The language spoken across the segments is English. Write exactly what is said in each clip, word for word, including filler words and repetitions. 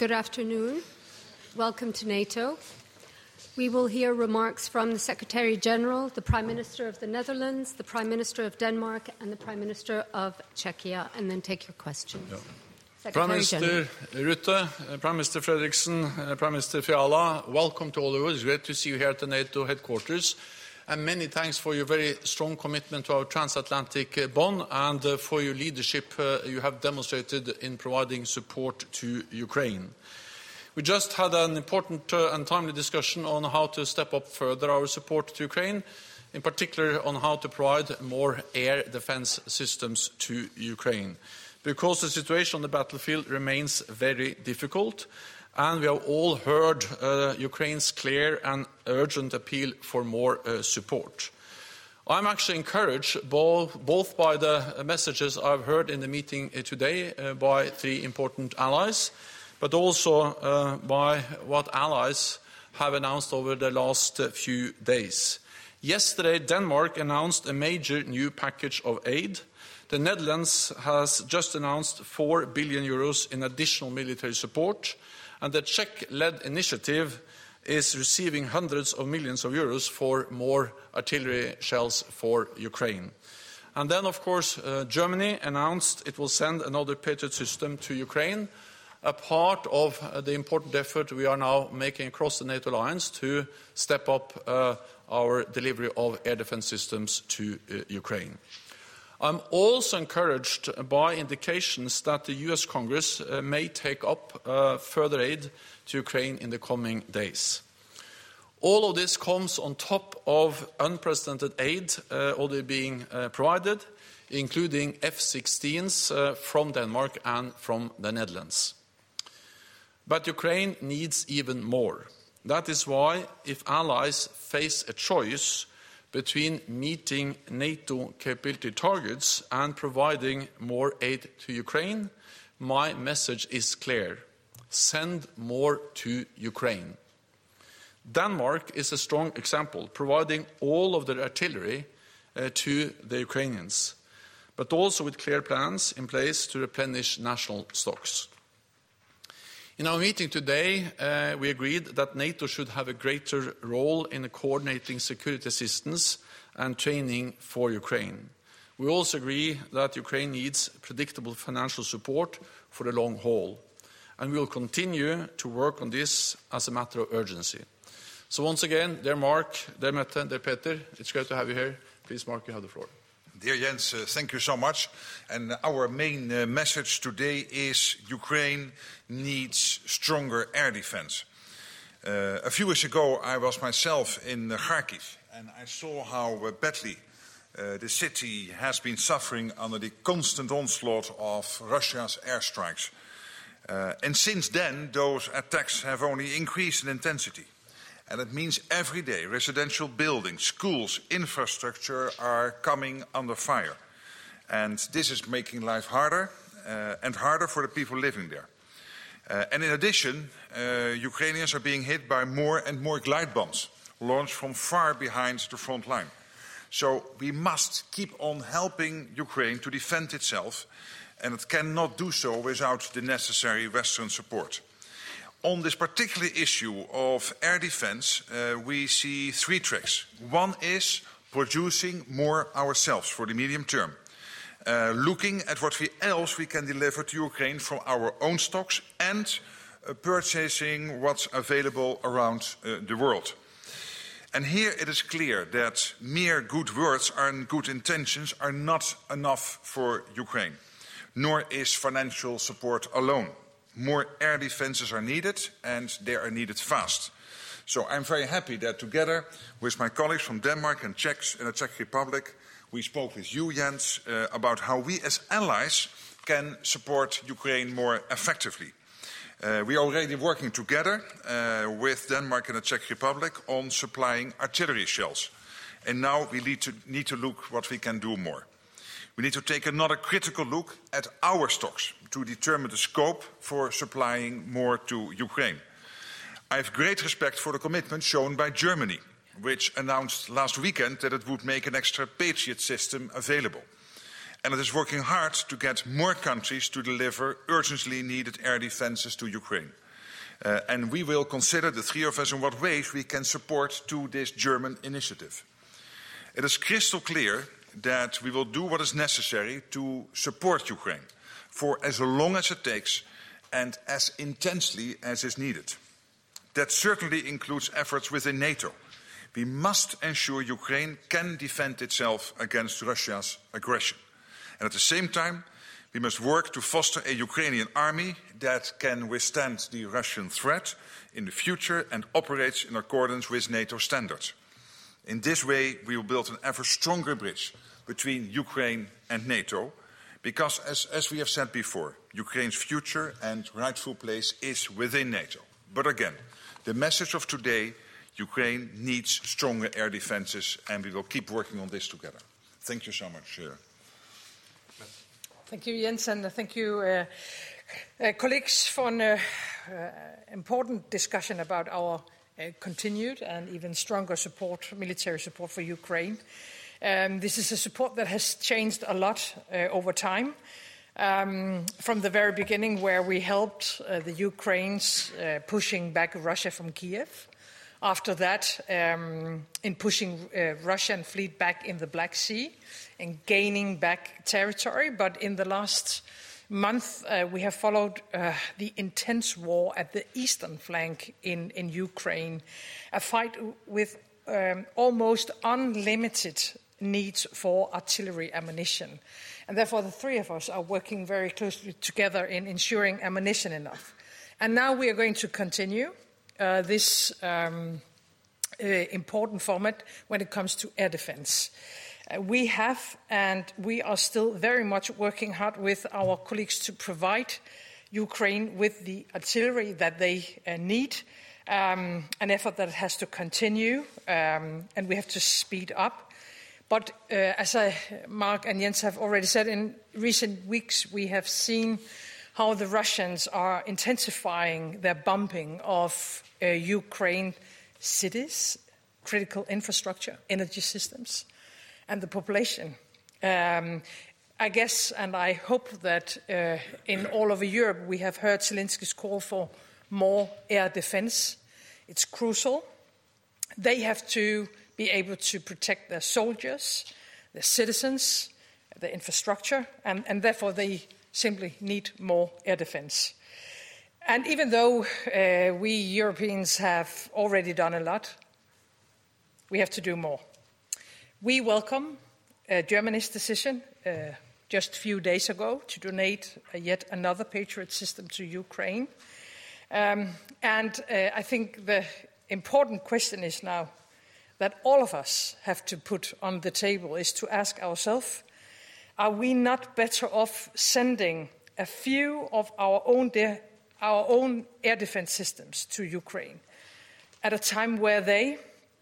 Good afternoon. Welcome to NATO. We will hear remarks from the Secretary-General, the Prime Minister of the Netherlands, the Prime Minister of Denmark, and the Prime Minister of Czechia, and then take your questions. Yeah. Prime Minister Rutte, Prime Minister Fredriksen, Prime Minister Fiala, welcome to all of you. It's great to see you here at the NATO headquarters. And many thanks for your very strong commitment to our transatlantic bond and uh, for your leadership uh, you have demonstrated in providing support to Ukraine. We just had an important uh, and timely discussion on how to step up further our support to Ukraine, in particular on how to provide more air defense systems to Ukraine. Because the situation on the battlefield remains very difficult, and we have all heard uh, Ukraine's clear and urgent appeal for more uh, support. I'm actually encouraged both, both by the messages I've heard in the meeting today uh, by three important allies, but also uh, by what allies have announced over the last uh, few days. Yesterday, Denmark announced a major new package of aid. The Netherlands has just announced four billion euros in additional military support, and the Czech-led initiative is receiving hundreds of millions of euros for more artillery shells for Ukraine. And then, of course, uh, Germany announced it will send another Patriot system to Ukraine, a part of uh, the important effort we are now making across the NATO alliance to step up uh, our delivery of air defense systems to uh, Ukraine. I'm also encouraged by indications that the U S Congress uh, may take up uh, further aid to Ukraine in the coming days. All of this comes on top of unprecedented aid uh, already being uh, provided, including F sixteens uh, from Denmark and from the Netherlands. But Ukraine needs even more. That is why, if allies face a choice between meeting NATO capability targets and providing more aid to Ukraine, my message is clear. Send more to Ukraine. Denmark is a strong example, providing all of their artillery uh, to the Ukrainians, but also with clear plans in place to replenish national stocks. In our meeting today, uh, we agreed that NATO should have a greater role in coordinating security assistance and training for Ukraine. We also agree that Ukraine needs predictable financial support for the long haul, and we will continue to work on this as a matter of urgency. So once again, dear Mark, dear Mette, dear Peter, it's great to have you here. Please, Mark, you have the floor. Dear Jens, uh, thank you so much. And our main uh, message today is Ukraine needs stronger air defense. Uh, a few weeks ago, I was myself in uh, Kharkiv, and I saw how uh, badly uh, the city has been suffering under the constant onslaught of Russia's airstrikes. Uh, and since then, those attacks have only increased in intensity. And it means every day residential buildings, schools, infrastructure are coming under fire. And this is making life harder uh, and harder for the people living there. Uh, and in addition, uh, Ukrainians are being hit by more and more glide bombs launched from far behind the front line. So we must keep on helping Ukraine to defend itself, and it cannot do so without the necessary Western support. On this particular issue of air defense, uh, we see three tracks. One is producing more ourselves for the medium term, uh, looking at what we else we can deliver to Ukraine from our own stocks, and uh, purchasing what's available around uh, the world. And here it is clear that mere good words and good intentions are not enough for Ukraine, nor is financial support alone. More air defenses are needed, and they are needed fast. So I'm very happy that together with my colleagues from Denmark and Czechs in the Czech Republic, we spoke with you, Jens, uh, about how we as allies can support Ukraine more effectively. Uh, we are already working together uh, with Denmark and the Czech Republic on supplying artillery shells. And now we need to, need to look what we can do more. We need to take another critical look at our stocks to determine the scope for supplying more to Ukraine. I have great respect for the commitment shown by Germany, which announced last weekend that it would make an extra Patriot system available. And it is working hard to get more countries to deliver urgently needed air defenses to Ukraine. Uh, and we will consider, the three of us, in what ways we can support to this German initiative. It is crystal clear that we will do what is necessary to support Ukraine for as long as it takes and as intensely as is needed. That certainly includes efforts within NATO. We must ensure Ukraine can defend itself against Russia's aggression. And at the same time, we must work to foster a Ukrainian army that can withstand the Russian threat in the future and operates in accordance with NATO standards. In this way, we will build an ever stronger bridge between Ukraine and NATO, because, as, as we have said before, Ukraine's future and rightful place is within NATO. But again, the message of today, Ukraine needs stronger air defenses, and we will keep working on this together. Thank you so much. Uh, Thank you, Jens, and thank you, uh, uh, colleagues, for an uh, uh, important discussion about our uh, continued and even stronger support, military support for Ukraine. Um, this is a support that has changed a lot uh, over time. Um, from the very beginning, where we helped uh, the Ukrainians uh, pushing back Russia from Kiev. After that, um, in pushing uh, Russian fleet back in the Black Sea and gaining back territory. But in the last month, uh, we have followed uh, the intense war at the eastern flank in, in Ukraine, a fight with um, almost unlimited needs for artillery ammunition. And therefore, the three of us are working very closely together in ensuring ammunition enough. And now we are going to continue uh, this um, uh, important format when it comes to air defense. Uh, we have, and we are still very much working hard with our colleagues to provide Ukraine with the artillery that they uh, need, um, an effort that has to continue, um, and we have to speed up. But uh, as I, Mark and Jens have already said, in recent weeks we have seen how the Russians are intensifying their bombing of uh, Ukraine cities, critical infrastructure, energy systems, and the population. Um, I guess, and I hope that uh, in all over Europe we have heard Zelensky's call for more air defense. It's crucial. They have to be able to protect their soldiers, their citizens, their infrastructure, and, and therefore they simply need more air defense. And even though uh, we Europeans have already done a lot, we have to do more. We welcome uh, Germany's decision uh, just a few days ago to donate uh, yet another Patriot system to Ukraine. Um, and uh, I think the important question is now that all of us have to put on the table is to ask ourselves, are we not better off sending a few of our own, de- our own air defense systems to Ukraine at a time where they,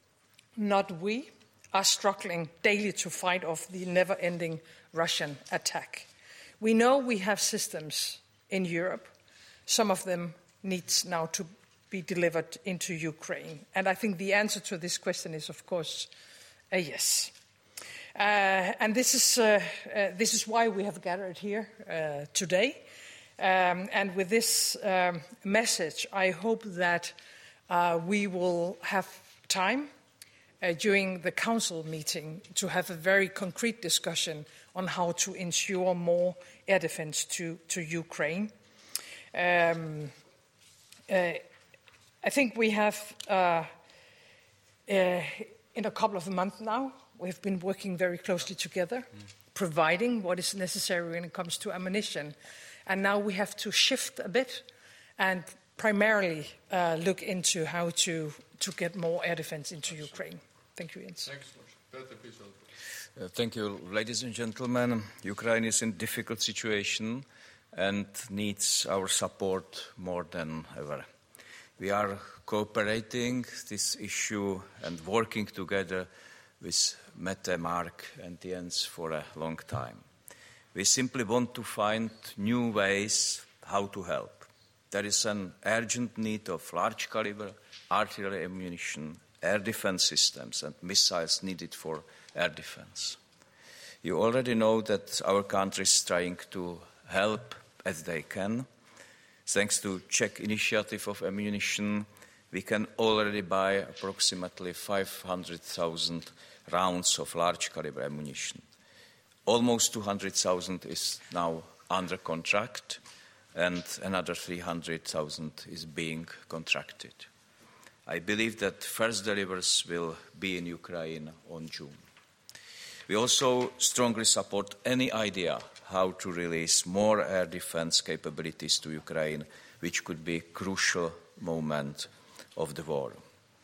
not we, are struggling daily to fight off the never-ending Russian attack? We know we have systems in Europe. Some of them need now to be delivered into Ukraine. And I think the answer to this question is, of course, a yes. Uh, and this is, uh, uh, this is why we have gathered here uh, today. Um, and with this um, message, I hope that uh, we will have time uh, during the council meeting to have a very concrete discussion on how to ensure more air defense to, to Ukraine. Um, uh, I think we have, uh, uh, in a couple of months now, we've been working very closely together, mm. providing what is necessary when it comes to ammunition. And now we have to shift a bit and primarily uh, look into how to, to get more air defense into Ukraine. Thank you, Jens. Thanks, Peter, please. Uh, thank you, ladies and gentlemen. Ukraine is in a difficult situation and needs our support more than ever. We are cooperating this issue and working together with Mette, Mark and Jens for a long time. We simply want to find new ways how to help. There is an urgent need of large caliber artillery ammunition, air defense systems and missiles needed for air defense. You already know that our country is trying to help as they can. Thanks to Czech initiative of ammunition, we can already buy approximately five hundred thousand rounds of large caliber ammunition. Almost two hundred thousand is now under contract, and another three hundred thousand is being contracted. I believe that first deliveries will be in Ukraine on June. We also strongly support any idea how to release more air defense capabilities to Ukraine, which could be a crucial moment of the war.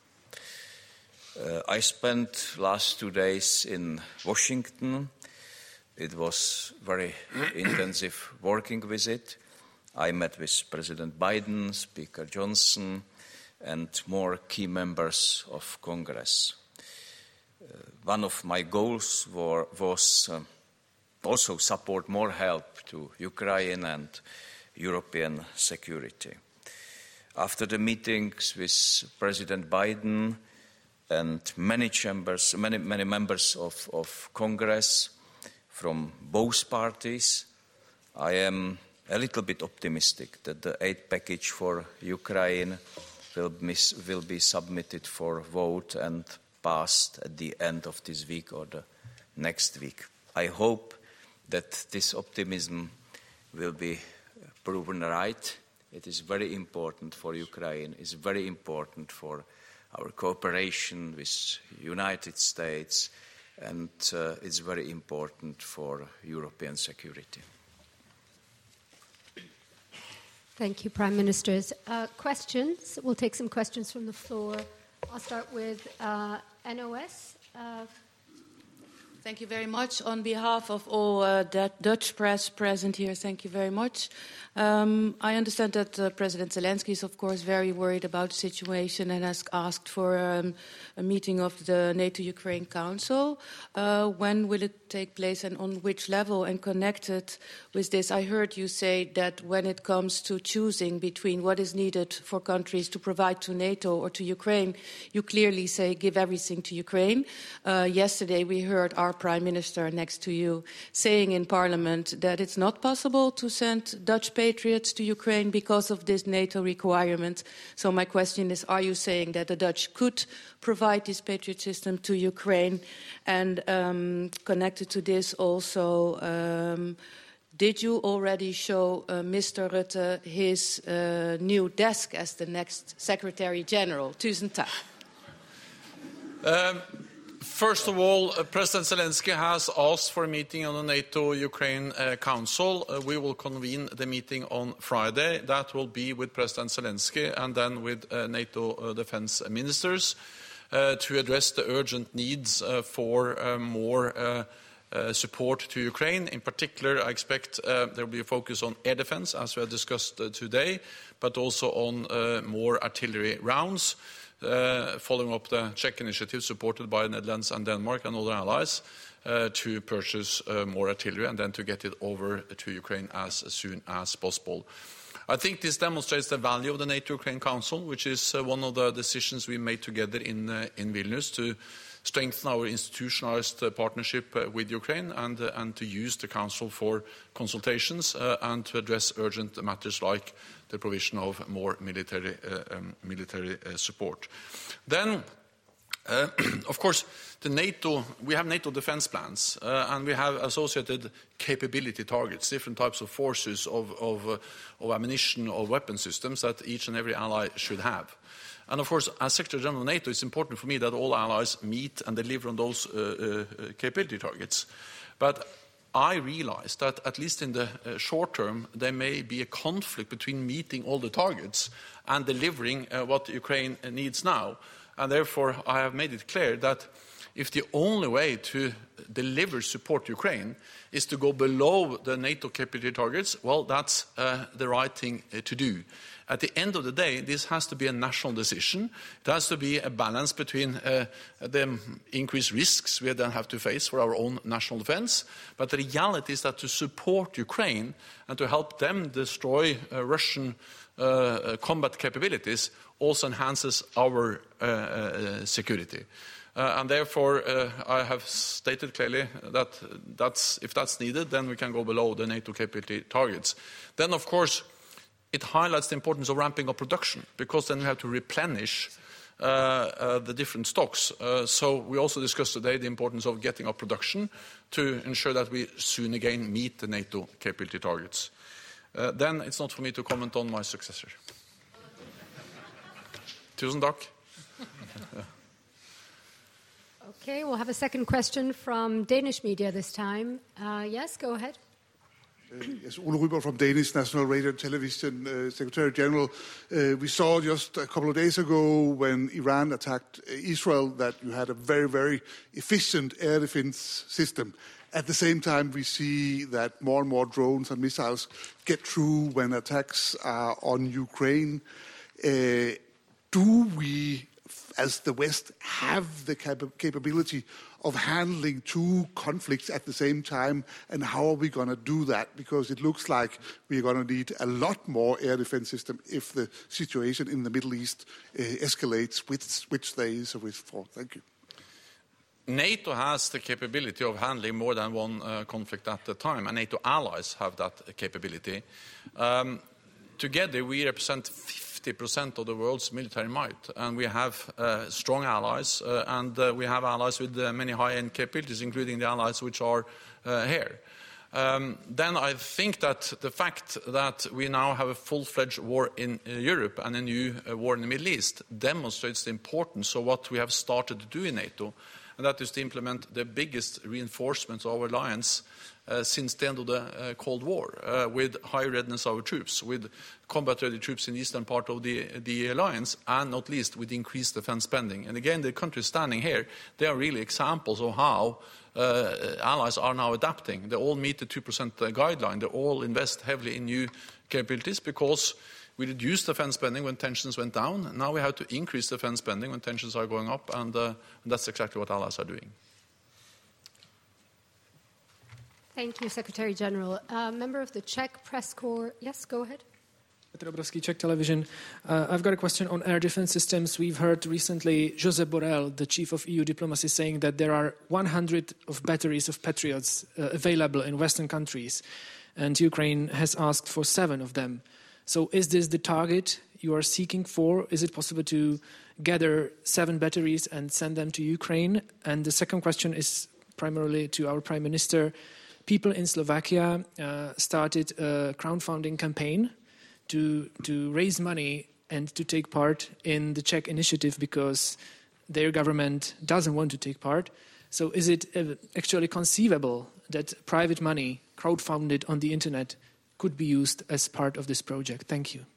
Uh, I spent last two days in Washington. It was a very intensive working visit. I met with President Biden, Speaker Johnson, and more key members of Congress. Uh, one of my goals were, was uh, also support more help to Ukraine and European security. After the meetings with President Biden and many chambers, many, many members of, of Congress from both parties, I am a little bit optimistic that the aid package for Ukraine will be, will be submitted for vote and passed at the end of this week or the next week. I hope that this optimism will be proven right. It is very important for Ukraine. It's very important for our cooperation with the United States, and uh, it's very important for European security. Thank you, Prime Ministers. Uh, questions? We'll take some questions from the floor. I'll start with uh, N O S. Uh, Thank you very much. On behalf of all uh, Dutch press present here, thank you very much. Um, I understand that uh, President Zelensky is, of course, very worried about the situation and has asked for um, a meeting of the NATO-Ukraine Council. Uh, when will it take place and on which level? And connected with this, I heard you say that when it comes to choosing between what is needed for countries to provide to NATO or to Ukraine, you clearly say give everything to Ukraine. Uh, yesterday we heard our Prime Minister next to you saying in Parliament that it's not possible to send Dutch patriots to Ukraine because of this NATO requirement. So my question is, are you saying that the Dutch could provide this Patriot system to Ukraine? And um, connected to this also, um, did you already show uh, Mister Rutte his uh, new desk as the next Secretary General? Tusen tak. Um, First of all, uh, President Zelensky has asked for a meeting on the NATO-Ukraine uh, Council. Uh, we will convene the meeting on Friday. That will be with President Zelensky and then with uh, NATO uh, defense ministers uh, to address the urgent needs uh, for uh, more uh, uh, support to Ukraine. In particular, I expect uh, there will be a focus on air defense, as we have discussed uh, today, but also on uh, more artillery rounds. Uh, following up the Czech initiative supported by Netherlands and Denmark and other allies uh, to purchase uh, more artillery and then to get it over to Ukraine as soon as possible. I think this demonstrates the value of the NATO-Ukraine Council, which is uh, one of the decisions we made together in, uh, in Vilnius to strengthen our institutionalized uh, partnership uh, with Ukraine and, uh, and to use the Council for consultations uh, and to address urgent matters like the provision of more military, uh, um, military uh, support. Then, uh, of course, the NATO, we have NATO defense plans uh, and we have associated capability targets, different types of forces of, of, uh, of ammunition or weapon systems that each and every ally should have. And of course, as Secretary General of NATO, it's important for me that all allies meet and deliver on those uh, uh, capability targets. But I realize that, at least in the uh, short term, there may be a conflict between meeting all the targets and delivering uh, what Ukraine needs now. And therefore, I have made it clear that if the only way to deliver support to Ukraine is to go below the NATO capability targets, well, that's uh, the right thing uh, to do. At the end of the day, this has to be a national decision. It has to be a balance between uh, the increased risks we then have to face for our own national defense. But the reality is that to support Ukraine and to help them destroy uh, Russian uh, combat capabilities also enhances our uh, uh, security. Uh, and therefore, uh, I have stated clearly that that's, if that's needed, then we can go below the NATO capability targets. Then, of course, it highlights the importance of ramping up production, because then we have to replenish uh, uh, the different stocks. Uh, so we also discussed today the importance of getting up production to ensure that we soon again meet the NATO capability targets. Uh, then it's not for me to comment on my successor. Tusen takk. Okay, we'll have a second question from Danish media this time. Uh, yes, go ahead. Uh, yes, Ole Ryberg from Danish National Radio and Television, uh, Secretary General. Uh, we saw just a couple of days ago when Iran attacked Israel that you had a very, very efficient air defense system. At the same time, we see that more and more drones and missiles get through when attacks are on Ukraine. Uh, do we, as the West, have the cap- capability of handling two conflicts at the same time, and how are we going to do that? Because it looks like we're going to need a lot more air defense system if the situation in the Middle East uh, escalates, which, which there is a risk for. Thank you. NATO has the capability of handling more than one uh, conflict at a time, and NATO allies have that capability. Um, together, we represent fifty percent of the world's military might, and we have uh, strong allies, uh, and uh, we have allies with uh, many high-end capabilities, including the allies which are uh, here. Um, then I think that the fact that we now have a full-fledged war in uh, Europe and a new uh, war in the Middle East demonstrates the importance of what we have started to do in NATO, and that is to implement the biggest reinforcement of our alliance uh, since the end of the uh, Cold War, uh, with high readiness of our troops, with combat-ready troops in the eastern part of the, the alliance, and not least with increased defense spending. And again, the countries standing here, they are really examples of how uh, allies are now adapting. They all meet the two percent guideline. They all invest heavily in new capabilities because we reduced defense spending when tensions went down. Now we have to increase defense spending when tensions are going up, and, uh, and that's exactly what allies are doing. Thank you, Secretary General. Uh, member of the Czech Press Corps. Yes, go ahead. Petr Obrovský, Czech Television. Uh, I've got a question on air defense systems. We've heard recently Josep Borrell, the chief of E U diplomacy, saying that there are one hundred of batteries of Patriots uh, available in Western countries, and Ukraine has asked for seven of them. So is this the target you are seeking for? Is it possible to gather seven batteries and send them to Ukraine? And the second question is primarily to our Prime Minister. People in Slovakia uh, started a crowdfunding campaign to to raise money and to take part in the Czech initiative because their government doesn't want to take part. So is it uh, actually conceivable that private money crowdfunded on the internet could be used as part of this project? Thank you.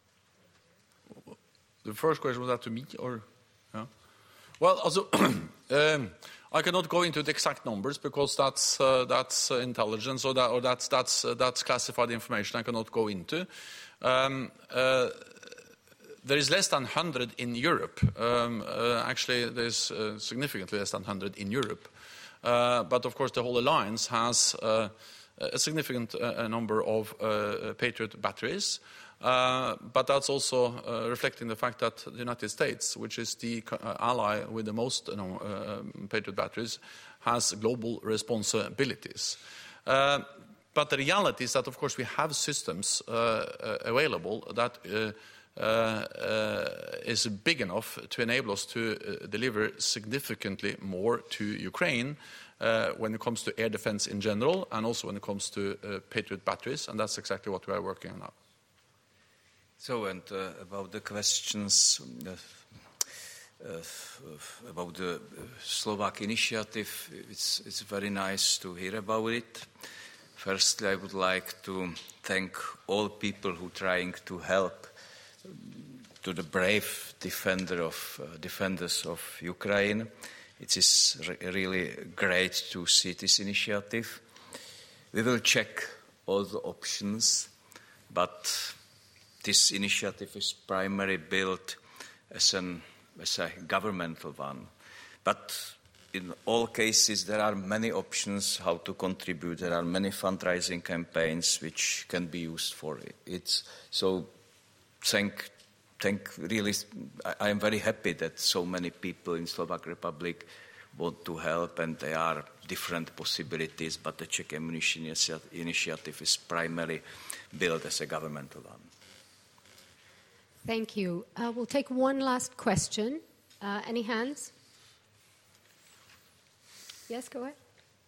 The first question was that to me, or yeah? Well, also, um, I cannot go into the exact numbers because that's uh, that's uh, intelligence or that or that's that's uh, that's classified information. I cannot go into. Um, uh, there is less than one hundred in Europe. Um, uh, actually, there's uh, significantly less than one hundred in Europe. Uh, but of course, the whole alliance has Uh, a significant uh, number of uh, Patriot batteries, uh, but that's also uh, reflecting the fact that the United States, which is the uh, ally with the most you know, uh, Patriot batteries, has global responsibilities. Uh, but the reality is that, of course, we have systems uh, uh, available that uh, uh, uh, is big enough to enable us to uh, deliver significantly more to Ukraine Uh, when it comes to air defense in general, and also when it comes to uh, Patriot batteries, and that's exactly what we are working on now. So, and uh, about the questions uh, uh, about the Slovak initiative, it's, it's very nice to hear about it. Firstly, I would like to thank all people who are trying to help to the brave defender of, uh, defenders of Ukraine. It is re- really great to see this initiative. We will check all the options, but this initiative is primarily built as, an, as a governmental one. But in all cases, there are many options how to contribute. There are many fundraising campaigns which can be used for it. So thank Thank really, I am very happy that so many people in Slovak Republic want to help, and there are different possibilities, but the Czech Ammunition Initiative is primarily built as a governmental one. Thank you. Uh, we'll take one last question. Uh, any hands? Yes, go ahead.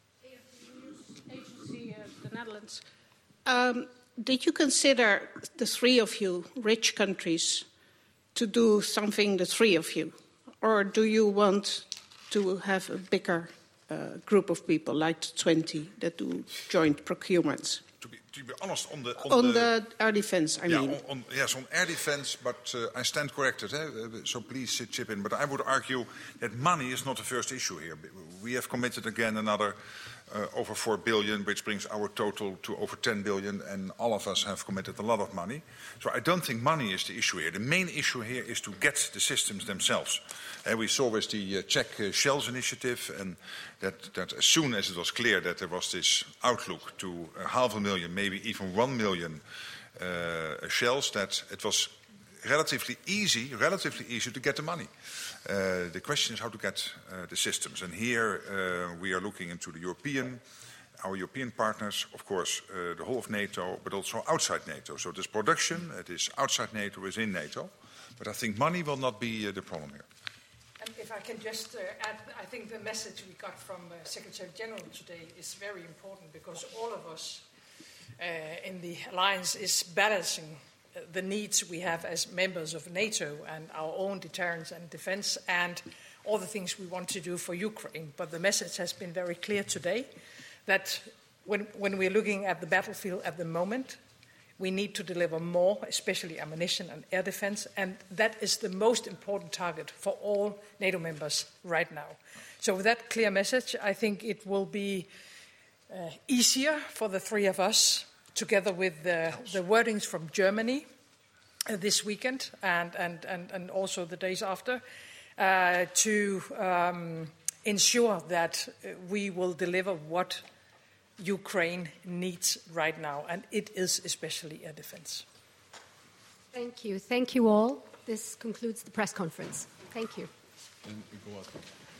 Agency of the Netherlands. Um, did you consider, the three of you, rich countries, to do something, the three of you? Or do you want to have a bigger uh, group of people, like twenty, that do joint procurements? To be, to be honest, on the... On, on the, the air defense, I yeah, mean. On, on, yes, on air defense, but uh, I stand corrected, eh? So please uh, chip in. But I would argue that money is not the first issue here. We have committed again another uh, over four billion, which brings our total to over ten billion, and all of us have committed a lot of money. So I don't think money is the issue here. The main issue here is to get the systems themselves. And we saw with the uh, Czech uh, Shells initiative, and that, that as soon as it was clear that there was this outlook to uh, half a million, maybe even one million uh, shells, that it was relatively easy, relatively easy to get the money. Uh, the question is how to get uh, the systems. And here uh, we are looking into the European, our European partners, of course, uh, the whole of NATO, but also outside NATO. So this production, it is outside NATO, within NATO. But I think money will not be uh, the problem here. And if I can just uh, add, I think the message we got from uh, Secretary General today is very important, because all of us uh, in the alliance is balancing uh, the needs we have as members of NATO and our own deterrence and defense and all the things we want to do for Ukraine. But the message has been very clear today that when, when we're looking at the battlefield at the moment, we need to deliver more, especially ammunition and air defense, and that is the most important target for all NATO members right now. So with that clear message, I think it will be uh, easier for the three of us, together with the, the wordings from Germany uh, this weekend and, and, and, and also the days after, uh, to um, ensure that we will deliver what Ukraine needs right now, and it is especially air defense. Thank you. Thank you all. This concludes the press conference. Thank you.